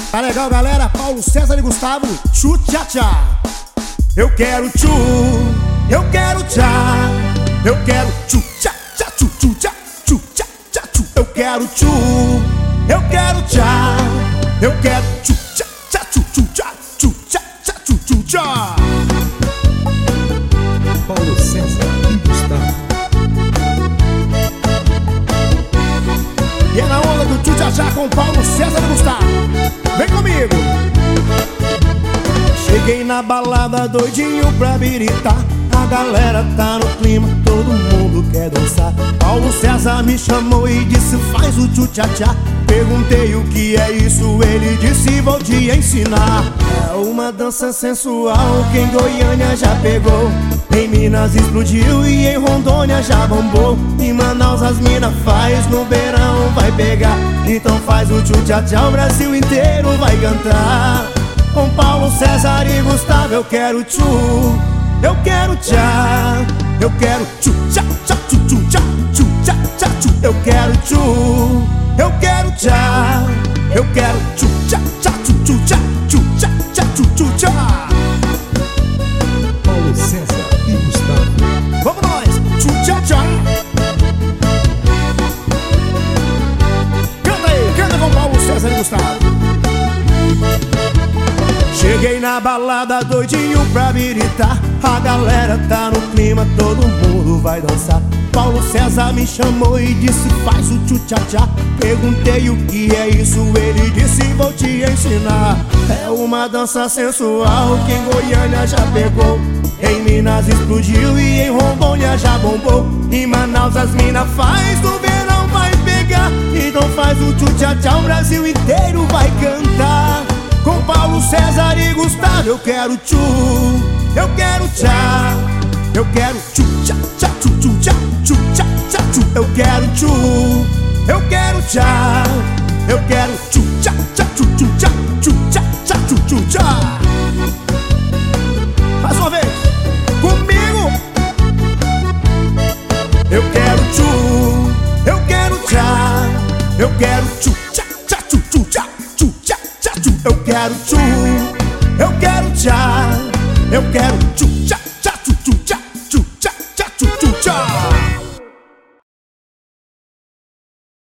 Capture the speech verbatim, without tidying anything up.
Tá legal, galera? Paulo César e Gustavo, tchu tchá tchá. Eu quero tchu, eu quero tchá, eu quero tchu tchá tchá tchu tchu tchá, tchu tchá tchá tchu. Eu quero tchu, eu quero tchá, eu quero tchu tchá tchá tchu tchu tchá, tchu tchá tchá tchu tchu tchá. Paulo César e Gustavo. E é na onda do tchu tchá tchá com Paulo César e Gustavo. Vem comigo! Cheguei na balada doidinho pra biritar. A galera tá no clima, todo mundo quer dançar. Paulo César me chamou e disse faz o tchu tchá tchá. Perguntei o que é isso, ele disse vou te ensinar. É uma dança sensual que em Goiânia já pegou, em Minas explodiu e em Rondônia já bombou. Em Manaus as mina faz, no verão vai pegar. Então faz o tchu tchá tchá, o Brasil inteiro vai cantar. Com Paulo César e Gustavo eu quero tchu, eu quero tchá, eu quero tchu tchá tchá tchu tchu tchá, tchu tchá tchá tchu. Eu quero tchu, eu quero tchá, eu quero tchu tchá tchá tchu tchu tchá, tchu tchá tchá tchu tchu tchá. Paulo César e Gustavo. Vamos nós, tchu tchá tchá. Canta aí, canta com Paulo César e Gustavo. Cheguei na balada doidinho pra biritar. A galera tá no clima, todo mundo vai dançar. Paulo César me chamou e disse faz o tchu tchá tchá. Perguntei o que é isso, ele disse vou te ensinar. É uma dança sensual que em Goiânia já pegou, em Minas explodiu e em Rondônia já bombou. Em Manaus as mina faz, no verão vai pegar. Então faz o tchu tchá tchá, o Brasil inteiro vai cantar. Com Paulo César e Gustavo eu quero tchu, eu quero tchá, eu quero tchu tchá tchá tchu tchu tchá, tchu tchá tchá tchu. Eu quero tchu, eu quero tchá, eu quero tchu tchá tchá tchu tchu tchá, tchu tchá tchá tchu tchu tchá. Mais uma vez, comigo. Eu quero tchu, eu quero tchá, eu quero tchu tchá tchá tchu tchu tchá, tchu tchá tchá tchu. Eu quero tchu, eu quero tchá, eu quero tchu